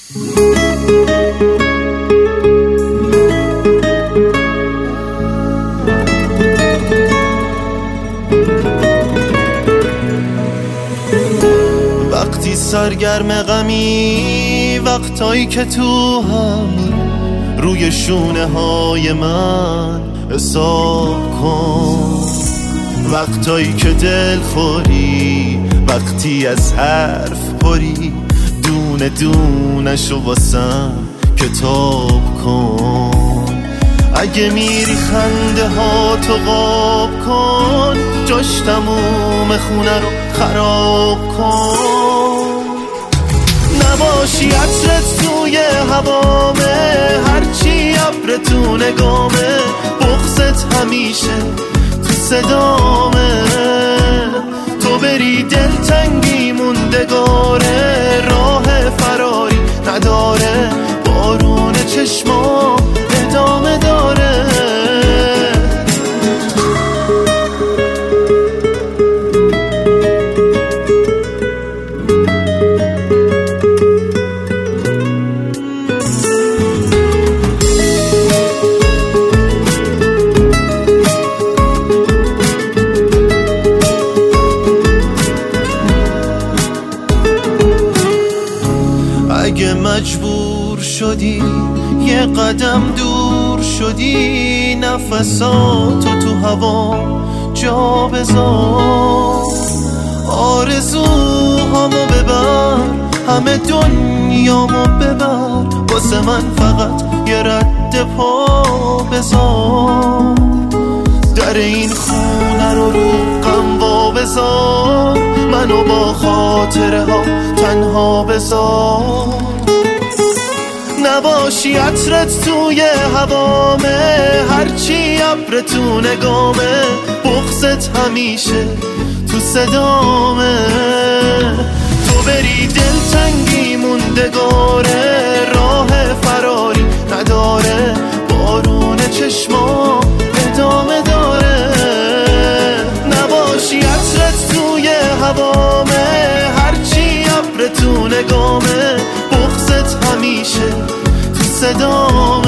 وقتی سرگرم غمی، وقتایی که تو همی، روی شونه های من حساب کن. وقتایی که دل خوری، وقتی از حرف پری، دونه دونشو واسم کتاب کن. اگه میری خنده ها تو قاب کن، جاش تموم خونه رو خراب کن. نباشی عطرت توی هوامه، هرچی ابر تو نگامه، بغضت همیشه تو صدامه. تو بری دلتنگی موندگاره، راه فراری نداره، بارون چشما ادامه داره. اگه مجبور شدی یه قدم دور شدی، نفساتو تو هوا جا بذار. آرزوهامو ببر، همه دنیامو ببر، واسه من فقط یه رد پا بذار. در این خونه رو غم وا بذار، منو با خاطره ها تنها بذار. نباشی عطرت توی هوامه، هرچی ابر تو نگامه، بغضت همیشه تو صدامه. تو بری دلتنگی موندگاره، راه فراری نداره، بارون چشما ادامه داره. نباشی عطرت توی هوامه، هرچی ابر تو نگامه، بغضت همیشه تو صدامه.